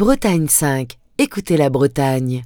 Bretagne 5. Écoutez la Bretagne.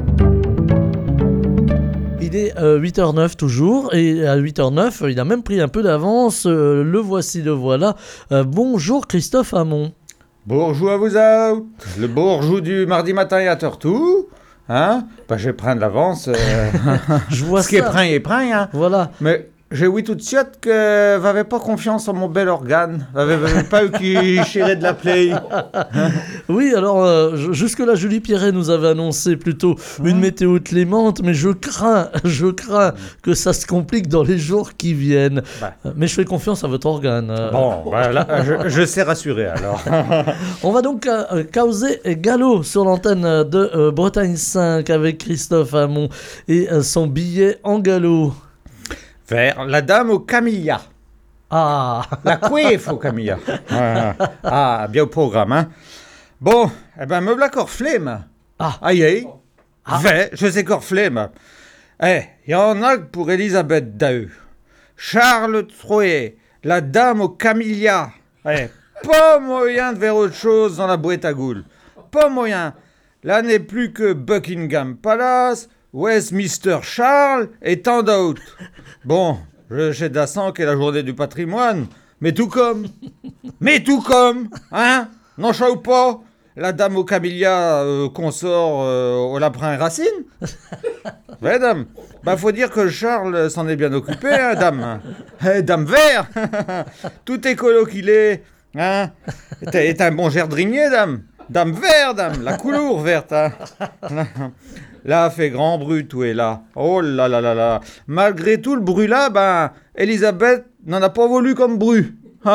Il est 8h09 toujours, et à 8h09, il a même pris un peu d'avance. Le voici, le voilà. Bonjour Christophe Hamon. Bonjour à vous autres. Le bourgeois du mardi matin et à Tortou. Hein? Bah, je vais prendre l'avance. Je vois Ce qui est ça. pris est pris, hein. Voilà. Mais j'ai oui tout de suite que vous n'avez pas confiance en mon bel organe. Vous n'avez pas eu qui chirait de la play. Oui, alors jusque-là, Julie Pierret nous avait annoncé plutôt une météo clémente, mais je crains que ça se complique dans les jours qui viennent. Bah. Mais je fais confiance à votre organe. Bon, voilà, je sais rassurer alors. On va donc causer galop sur l'antenne de Bretagne 5 avec Christophe Hamon et son billet en galop. Vers la dame au camellia. Ah, La coiffe au camellia. Ah, bien au programme, hein. Bon, eh ben, me v'là corflem. Ah. Aïe, aïe. Je sais corflem. Eh, il y en a que pour Elisabeth Dahu. Charles III, la dame au camellia. Eh, pas moyen de faire autre chose dans la boîte à goules. Pas moyen. Là n'est plus que Buckingham Palace, Westminster Charles et tant d'autres. Bon, je sais d'assan qu'est la journée du patrimoine, mais tout comme, hein? Non, ou pas? La dame au camellia consort au lapin Racine? Ouais, dame. Bah, faut dire que Charles s'en est bien occupé, hein, dame. Dame vert. Tout écolo qu'il est, hein? T'es un bon gerdrinier, dame. Dame vert, dame. La couleur verte, hein. Là, fait grand bruit, tout est là. Oh là là là là. Malgré tout le bruit là, ben, Elisabeth n'en a pas voulu comme bruit.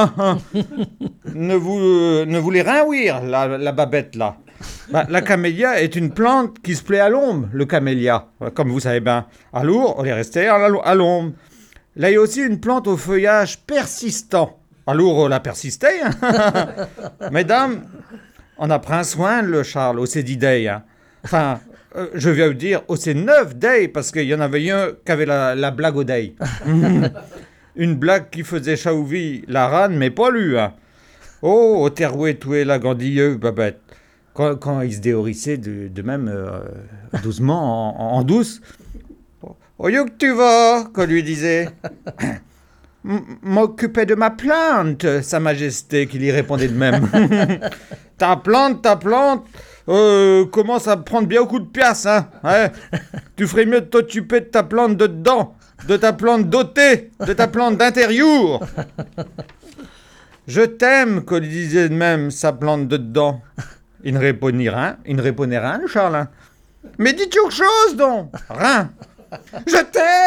Ne voulez rien ouïr, la babette là. Ben, la camélia est une plante qui se plaît à l'ombre, le camélia. Comme vous savez bien. Alors, on est resté à l'ombre. Là, il y a aussi une plante au feuillage persistant. Alors, on l'a persisté. Mesdames, on a pris soin, le Charles, au Cédidei. Hein. Enfin... je viens vous dire, c'est 9 days, parce qu'il y en avait un qui avait la blague au day. Une blague qui faisait chaouvi la rane, mais pas lui. Hein. Oh, au terroué, tout est la gandilleux, babette. Quand il se déhorissait de même, doucement, en douce. Oh, yo que tu vas, qu'on lui disait. M'occuper de ma plante, Sa Majesté, qui lui répondait de même. Ta plante, commence à prendre bien beaucoup de pièces, hein. Ouais. Tu ferais mieux de t'occuper de ta plante de dedans, de ta plante dotée, de ta plante d'intérieur. Je t'aime, qu'on lui disait de même, sa plante de dedans. Il ne répondait rien, le Charles. Hein. Mais dis quelque chose, donc. Rien. Je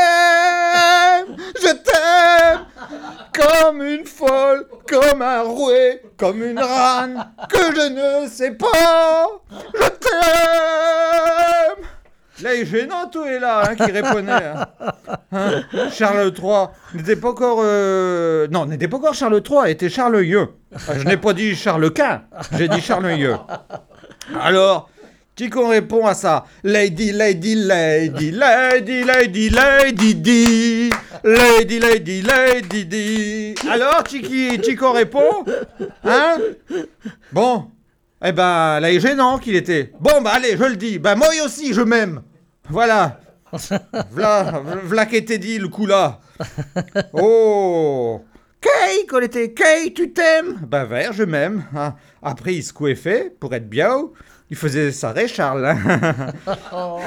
t'aime, comme une folle, comme un rouet, comme une rane, que je ne sais pas, je t'aime. Là, il est gênant, tout est là, hein, qui répondait. Hein. Charles III n'était pas encore... Non, n'était pas encore Charles III, était Charles IE. Je n'ai pas dit Charles Quint, j'ai dit Charles IE. Alors... qui qu'on répond à ça? Lady, lady, lady, lady, lady, lady, di. Lady, lady, lady, di. Alors, qui qu'on répond? Hein? Bon. Eh ben, là, il est gênant qu'il était. Bon, bah, allez, je le dis. Bah, moi aussi, je m'aime. Voilà. V'là qu'était dit, le coup là. Oh. Kay, qu'on était. Kay, tu t'aimes? Ben, vert, je m'aime. Hein. Après, il se coiffait pour être bien. Il faisait ça, Charles. Hein.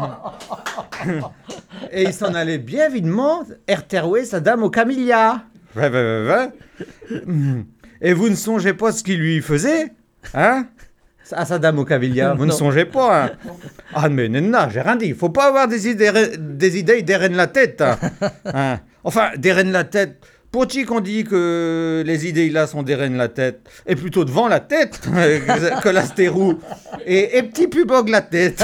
Et il s'en allait bien videment erterouer sa dame au camellia. Et vous ne songez pas ce qu'il lui faisait, hein? À sa dame au camellia, vous ne songez pas, hein? Ah, mais non, j'ai rien dit. Il faut pas avoir des idées derrière la tête. Hein. Enfin, derrière la tête. Pour-tu qu'on dit que les idées là sont derrière la tête, et plutôt devant la tête que la stérou, et petit pubog la tête.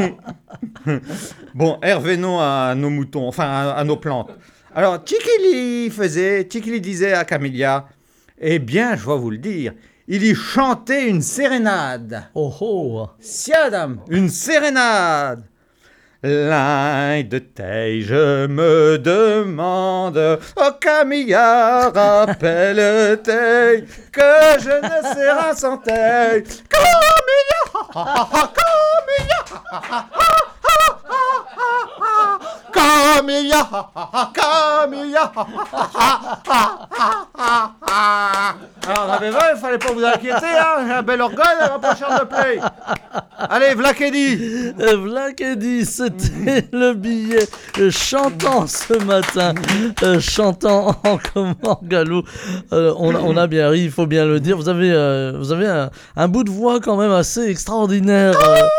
Bon, revenons à nos moutons, enfin à nos plantes. Alors, Tchikili disait à Camélia, eh bien, je vais vous le dire, il y chantait une sérénade. oh oh. Si, madame, une sérénade. L'un de tes, je me demande, oh Camilla, rappelle-t-elle que je ne serai sans tes. Camilla, Alors, on avait 20, il fallait pas vous inquiéter, hein. J'ai un bel organe, elle va pas cher de play. Allez, Vlakedi. Vlakedi, c'était le billet chantant ce matin, chantant en galop. On a bien ri, il faut bien le dire. Vous avez un bout de voix quand même assez extraordinaire.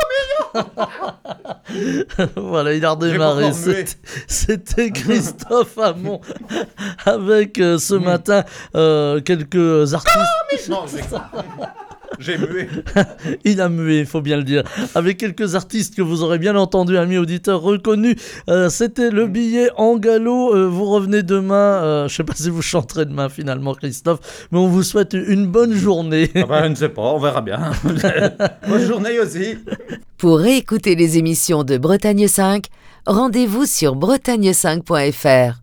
Voilà, il a redémarré. C'était Christophe Hamon avec ce matin quelques artistes. Non, j'ai mué. Il a mué, il faut bien le dire. Avec quelques artistes que vous aurez bien entendu, amis auditeurs reconnus. C'était le billet en galop. Vous revenez demain. Je sais pas si vous chanterez demain finalement, Christophe, mais on vous souhaite une bonne journée. Ah ben, je ne sais pas, on verra bien. Bonne journée aussi. Pour réécouter les émissions de Bretagne 5, rendez-vous sur bretagne5.fr.